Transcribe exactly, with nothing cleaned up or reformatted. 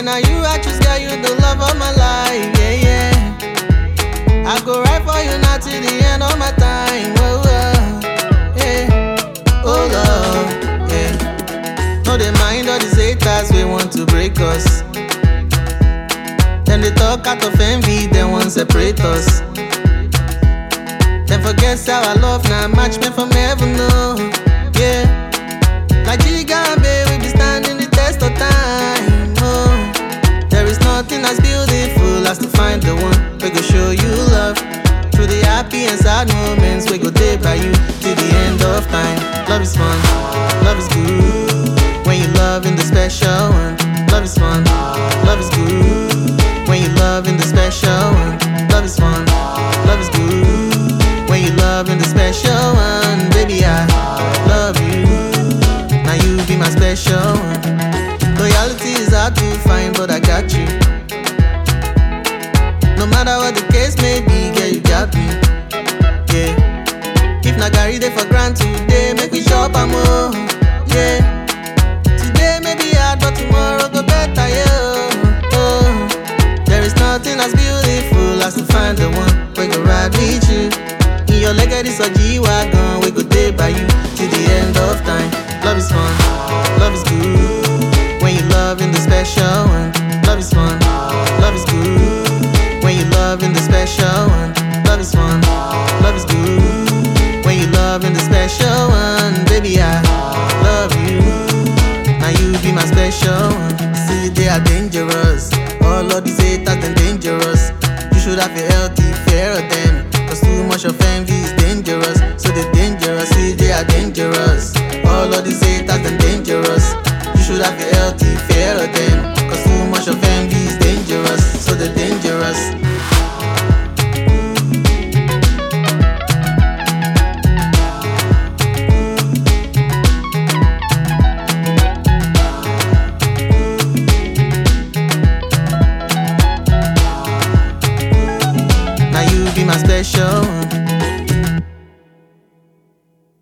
Say now you I choose, girl, you the love of my life, yeah, yeah. I go right for you now till the end of my time, oh, oh, yeah. Oh love, yeah. No, they mind all these haters, we want to break us. Then they talk out of envy, they want separate us. Then forget how I love now, match me from heaven, no, yeah. Like Giga and babe, we be standing the test of time, oh. There is nothing as beautiful as to find the one we go show you love. Through the happy and sad moments, we go day by you till the end of time. Love is fun, love is good. When you love in the special one, love is fun, love is good. When you love in the special one, love is fun, love is good. When you love in the special one, baby I love you. Now you be my special one. Loyalty is hard to find, but I got you. No matter what the case may be, girl, you got me, yeah. If na carry dey for grand today, make we chop am oh, yeah. Today may be hard, but tomorrow go better, yeah, oh. There is nothing as beautiful as to find the one we go ride with you. In your leg of this a G-Wagon, we go day by you till the end of time. Love is fun, love is good. When you love in the special one, love is fun, love is good. When you love in the special one, love is fun, love is good. When you love in the special one, baby I love you. Now you be my special one. See they are dangerous, all of these haters them dangerous. You should have a healthy fear of them, cause too much of envy is dangerous. So they dangerous, see they are dangerous. All of these haters them dangerous. You should have a healthy fear of them, cause too much of envy is dangerous. So they're dangerous. Now you be my special